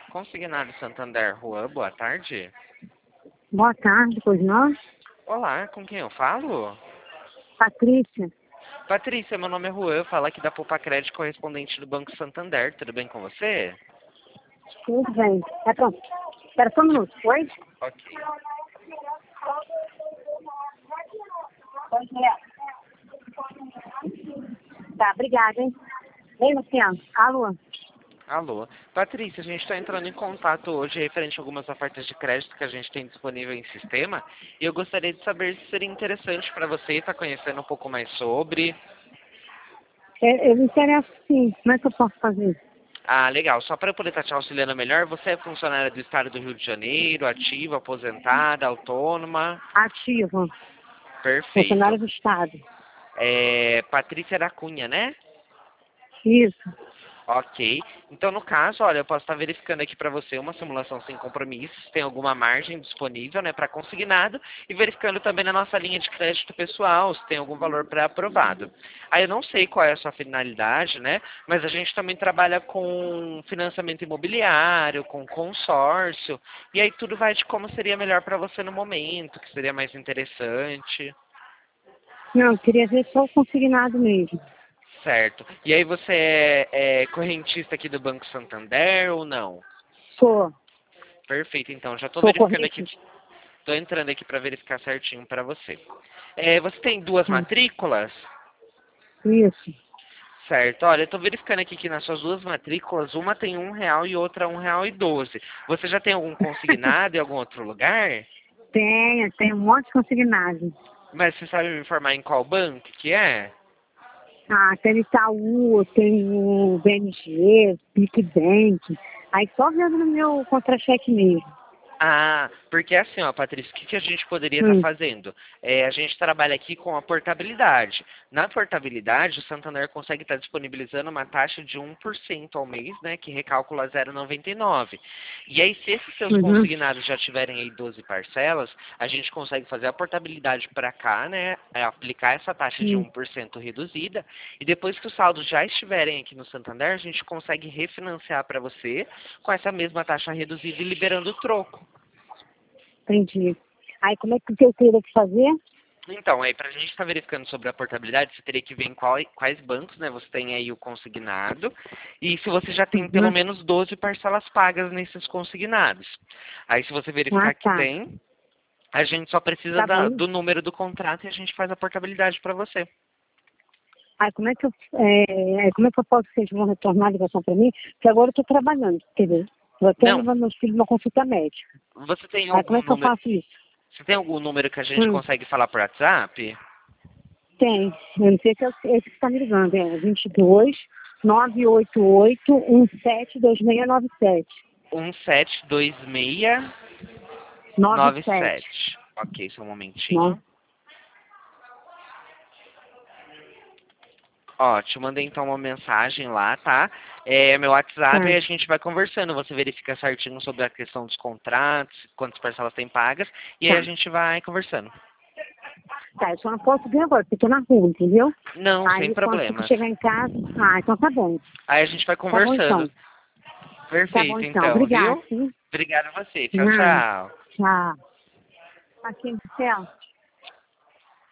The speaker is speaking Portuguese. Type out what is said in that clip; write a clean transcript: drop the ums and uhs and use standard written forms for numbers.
Consignado Santander, Juan, boa tarde. Boa tarde, pois não? Olá, com quem eu falo? Patrícia. Patrícia, meu nome é Juan, eu falo aqui da Poupa Crédito, correspondente do Banco Santander. Tudo bem com você? Tudo bem. É pronto. Espera só um minuto. Oi? Ok. Pois é. Tá, obrigada, hein? Ei, Luciano. Alô? Alô. Patrícia, a gente está entrando em contato hoje referente a algumas ofertas de crédito que a gente tem disponível em sistema. E eu gostaria de saber se seria interessante para você estar conhecendo um pouco mais sobre. Eu me interesso sim. Como é que eu posso fazer? Ah, legal. Só para eu poder estar te auxiliando melhor, você é funcionária do Estado do Rio de Janeiro, ativa, aposentada, autônoma? Ativo. Perfeito. Funcionário do Estado. Patrícia da Cunha, né? Isso. Ok. Então, no caso, olha, eu posso estar verificando aqui para você uma simulação sem compromissos, se tem alguma margem disponível, né, para consignado, e verificando também na nossa linha de crédito pessoal, se tem algum valor pré-aprovado. Aí eu não sei qual é a sua finalidade, né, mas a gente também trabalha com financiamento imobiliário, com consórcio, e aí tudo vai de como seria melhor para você no momento, que seria mais interessante. Não, eu queria ver só o consignado mesmo. Certo. E aí você é correntista aqui do Banco Santander ou não? Sou. Perfeito, então. Já estou Sou verificando aqui. correntista. Estou entrando aqui para verificar certinho para você. Você tem duas Hum. matrículas? Isso. Certo. Olha, eu estou verificando aqui que nas suas duas matrículas, uma tem R$ 1 e outra R$ 1,12. Você já tem algum consignado em algum outro lugar? Tem um monte de consignado. Mas você sabe me informar em qual banco que é? Ah, tem Itaú, tem o BMG, PicBank. Aí só vendo no meu contra-cheque mesmo. Ah, porque assim, ó, Patrícia, o que a gente poderia estar Hum, fazendo? A gente trabalha aqui com a portabilidade. Na portabilidade, o Santander consegue estar disponibilizando uma taxa de 1% ao mês, né, que recalcula 0,99. E aí, se esses seus uhum, consignados já tiverem aí 12 parcelas, a gente consegue fazer a portabilidade para cá, né, aplicar essa taxa de hum, 1% reduzida, e depois que os saldos já estiverem aqui no Santander, a gente consegue refinanciar para você com essa mesma taxa reduzida e liberando o troco. entendi. Aí como é que eu teria que fazer? Então, aí para a gente estar verificando sobre a portabilidade, você teria que ver em quais bancos, né, você tem aí o consignado, e se você já tem pelo Uhum. menos 12 parcelas pagas nesses consignados. Aí se você Ah, verificar que tá. tem, a gente só precisa Tá bom. do número do contrato e a gente faz a portabilidade para você. Aí como é que eu posso, vocês vão retornar a ligação para mim? Porque agora eu estou trabalhando, entendeu? Eu até Não, levar meus filhos numa consulta médica. você tem Aí como algum é que eu número, faço isso? você tem algum número que a gente Hum, consegue falar por WhatsApp? tem. Eu não sei se é esse que está me ligando. É 22 988 172697. 97. 172697. Ok, só um Não. momentinho. Ó, te mandei então uma mensagem lá, tá? Meu WhatsApp e Tá. a gente vai conversando. Você verifica certinho sobre a questão dos contratos, quantas parcelas tem pagas, e aí a Tá. gente vai conversando. Tá, eu só não posso vir agora, porque eu tô na rua, entendeu? Não, sem Aí quando eu problemas. chegar em casa. Ah, então tá bom. Aí a gente vai Tá bom conversando. então. Tá bom Perfeito, então. então, Obrigada, viu? sim. Obrigado a você. Tchau, Nada. tchau. Tchau. Aqui, Marcelo.